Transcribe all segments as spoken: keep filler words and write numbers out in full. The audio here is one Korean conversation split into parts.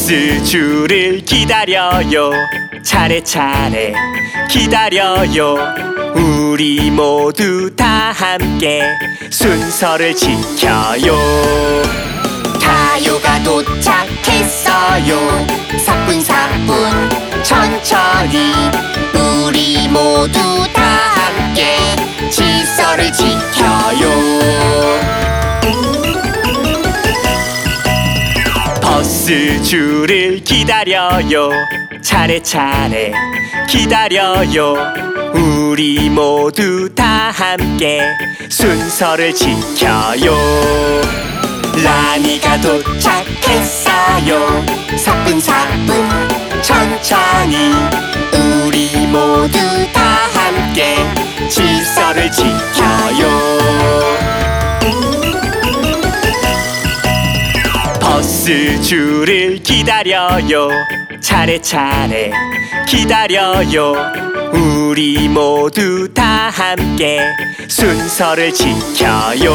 버스 줄을 기다려요. 차례차례 기다려요. 우리 모두 다 함께 순서를 지켜요. 타요가 도착했어요. 사뿐사뿐 천천히 우리 모두 다 함께 질서를 지켜요. 버스 줄을 기다려요. 차례차례 기다려요. 우리 모두 다 함께 순서를 지켜요. 라니가 도착했어요. 사뿐사뿐 천천히 우리 모두 다 함께 질서를 지켜요. 버스 줄을 기다려요. 차례차례 기다려요. 우리 모두 다 함께 순서를 지켜요.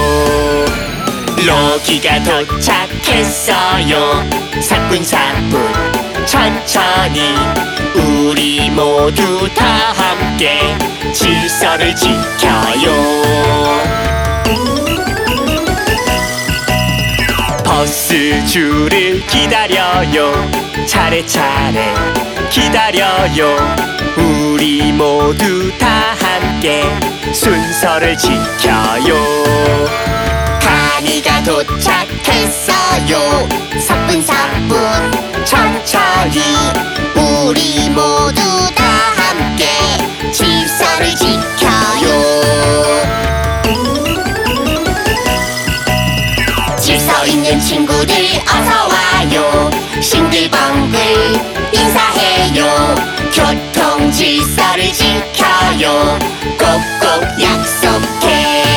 로기가 도착했어요. 사뿐사뿐 천천히 우리 모두 다 함께 질서를 지켜요. 버스 줄을 기다려요. 차례차례 기다려요. 우리 모두 다 함께 순서를 지켜요. 가니가 도착했어요. 사뿐사뿐 천천히 우리 모두 다 함께 질서를 지켜요. 질서 있는 친구들 어서 와요. 싱글벙글 인사해요. 교통 질서를 지켜요. 꼭꼭 약속해.